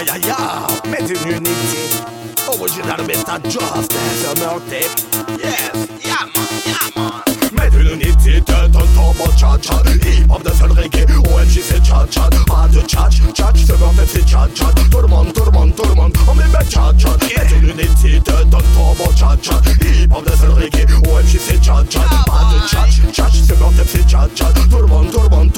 yeah, yeah. Made in unity. Original Mr. Justice. Summer tape. Yes, yeah man. Made in unity, tête en tombe en tchat-tchat. Hip-hop de seul reggae, OMG c'est tchat-tchat. Pas de tchat-tchat, Summer tape c'est tchat-tchat. Tout le monde, on met bien tchat-tchat. Made in unity, tête en tombe en tchat-tchat. Hip-hop de seul reggae, OMG c'est tchat-tchat. Pas de tchat-tchat, Summer tape c'est tchat-tchat. Tout le monde,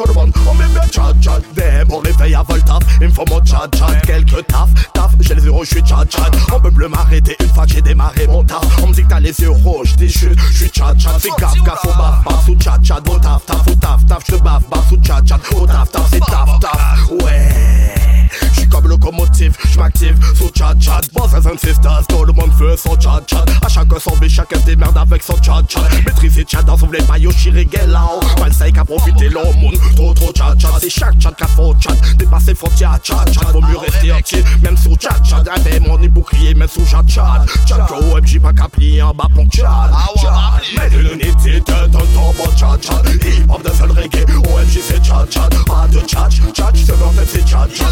on met bien tchat-tchat. Des bons réveils à Voltaf, il me faut mon tchat-tchat. Quelques taf, j'ai les euros, je suis tchat-tchat. On peut plus m'arrêter une fois que j'ai démarré mon taf. On me dit que t'as les yeux rouges, t'es chute, je suis tchat-tchat. Fais gaffe, au baf, sous tchat-tchat. Au taf, je te baf, sous tchat-chat. Au taf, c'est taf, ouais. J'suis comme locomotive, j'm'active sous tchat-tchat. Brothers and sisters, tout le monde veut son tchat-tchat. À chacun son vie, chacun se démerde avec son tchat-tchat. Maîtriser tchat dans son blé, maillot, chiriguelao. Mansai qu'a profité l'au monde, trop tchat-tchat. C'est chaque tchat qu'a faux tchat. Dépasser frontières, tchat-tchat. Vaut mieux rester entier, même sous tchat-tchat. Avec mon bouclier, même sous tchat-tchat. Tchat, OMG, pas qu'à plier en bas pour tchat. Mais de l'unité, tête en tombe en tchat-tchat. Hip-hop de seul reggae, OMG c'est tchat-tchat. Pas de tchat-tchat, c'est mortel, c'est tchat-tchat.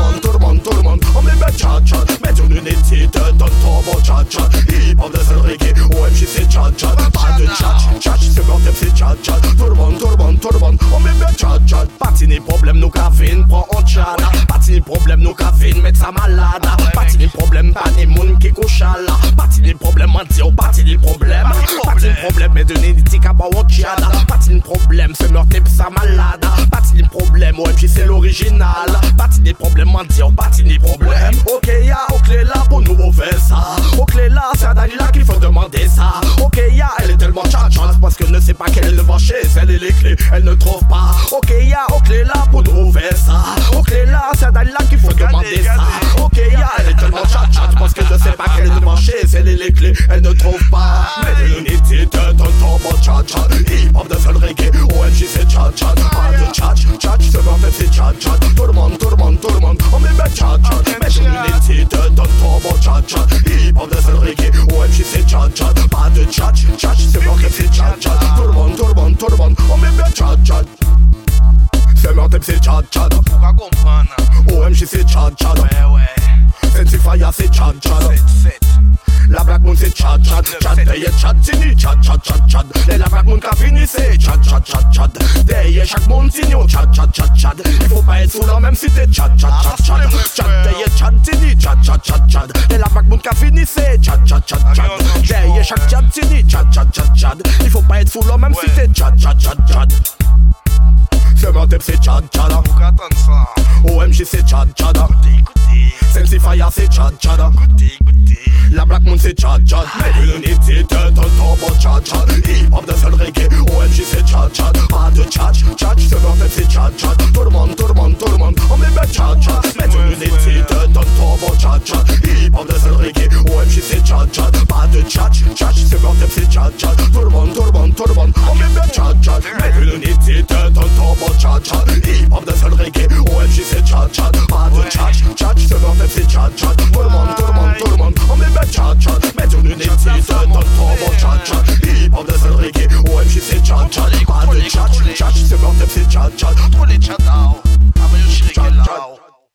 Tout le monde, on met bien tchat-tchat. Mais de l'unité, tête en tombe en tchat-tchat. Hip-hop de seul reggae, OMG c'est tchat-tchat. Pas de tchat-tchat, c'est mortel, c'est tchat-tchat. Tout le monde, on met bien tchat-tchat. Parti ni problème, nous cavine, prends en tchat. Parti ni problème, nous cavine, mettre ça malade. Parti ni problème, pas ni moun qui couchala. Parti ni problème, mentir, parti ni problème. Parti ni problème, mais de l'unité, kaba en tchat. Parti ni problème, c'est meurtre, ça malade. Parti ni problème, OMG c'est l'original. Parti ni problème, mentir, parti ni problème. Ok, ya, ok là, pour nous on fait ça. Ok là, c'est à Dalila qu'il faut demander ça. Ok, ya, elle est tellement tchat-tchat parce qu'elle ne sait pas qu'elle le chez elle et les clés, elle ne trouve pas. Ok, ya, ok là, pour nous on fait ça. Ok là, c'est à Dalila qu'il faut demander ça. Ok, ya, elle est tellement tchat-tchat parce qu'elle ne sait pas qu'elle est chez elle et les clés, elle ne trouve pas. Mais de l'unité, tête en tombe en tchat-tchat. Hip-hop de seul reggae, OMG c'est tchat-tchat. Pas de tchat-tchat, c'est mortel, c'est tchat-tchat. Tout le monde, on met bien tchat-tchat. Mais de l'unité, tête en tombe en tchat-tchat. Hip-hop de seul reggae, OMG c'est tchat-tchat. Pas de tchat-tchat, c'est mortel, c'est tchat-tchat. Tout le monde, on met bien tchat-tchat. C'est mortel, c'est tchat-tchat. Pourquoi comprendre? OMG c'est tchat-tchat. Ouais. Sensi Fire c'est tchat-tchat. La Black Moon c'est tchat-tchat. Tchat derrière tchat signé tchat. Et la Black Moon qu'a fini c'est tchat. Derrière chaque monde signé tchat. Il faut pas être sous la même si t'es tchat. Tchat derrière tchat signé tchat. Et la Black Moon qu'a fini c'est tchat. Derrière chaque tchat signé tchat. Il faut pas être sous la même si t'es tchat. C'est mon thème c'est tchat. Pourquoi attendre ça? OMG c'est tchat. Écoutez. Sensi Fire c'est tchat. Goûtez. La Black Moon c'est tchat. Mais de l'unité, tête en tombe en tchat. Hip-hop de seul reggae, OMG c'est tchat. Pas de tchat, c'est mortel, c'est tchat. Tout le monde, on met bien tchat. Mais de l'unité, tête en tombe en tchat. Hip-hop de seul reggae, OMG c'est tchat. Pas de tchat, c'est mortel, c'est tchat. Tout le monde, on met bien tchat. Mais de l'unité, tête en tombe en tchat. Hip-hop de seul reggae,